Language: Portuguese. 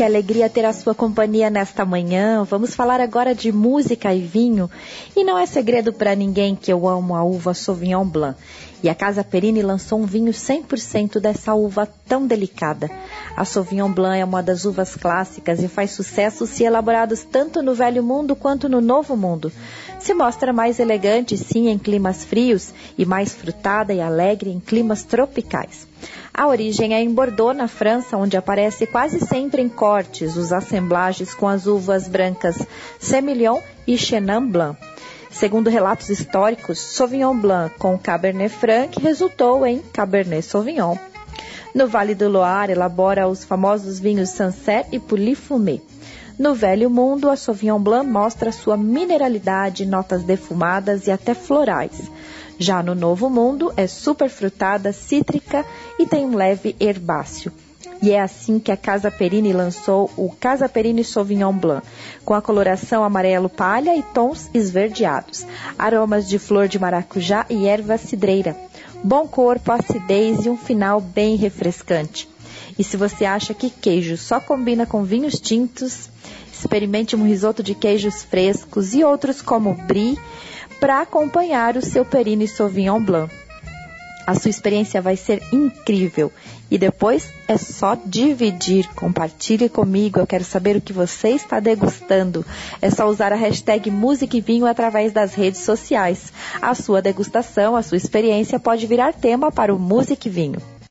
que alegria ter a sua companhia nesta manhã. Vamos falar agora de música e vinho. E não é segredo para ninguém que eu amo a uva Sauvignon Blanc. E a Casa Perini lançou um vinho 100% dessa uva tão delicada. A Sauvignon Blanc é uma das uvas clássicas e faz sucesso se elaborados tanto no Velho Mundo quanto no Novo Mundo. Se mostra mais elegante, sim, em climas frios e mais frutada e alegre em climas tropicais. A origem é em Bordeaux, na França, onde aparece quase sempre em cortes os assemblagens com as uvas brancas Semillon e Chenin Blanc. Segundo relatos históricos, Sauvignon Blanc com Cabernet Franc resultou em Cabernet Sauvignon. No Vale do Loire, elabora os famosos vinhos Sancerre e Pouilly Fumé. No Velho Mundo, a Sauvignon Blanc mostra sua mineralidade, notas defumadas e até florais. Já no Novo Mundo, é superfrutada, cítrica e tem um leve herbáceo. E é assim que a Casa Perini lançou o Casa Perini Sauvignon Blanc, com a coloração amarelo palha e tons esverdeados, aromas de flor de maracujá e erva cidreira, bom corpo, acidez e um final bem refrescante. E se você acha que queijo só combina com vinhos tintos, experimente um risoto de queijos frescos e outros como brie para acompanhar o seu Perini Sauvignon Blanc. A sua experiência vai ser incrível. E depois é só dividir. Compartilhe comigo. Eu quero saber o que você está degustando. É só usar a hashtag Música e Vinho através das redes sociais. A sua degustação, a sua experiência pode virar tema para o Música e Vinho.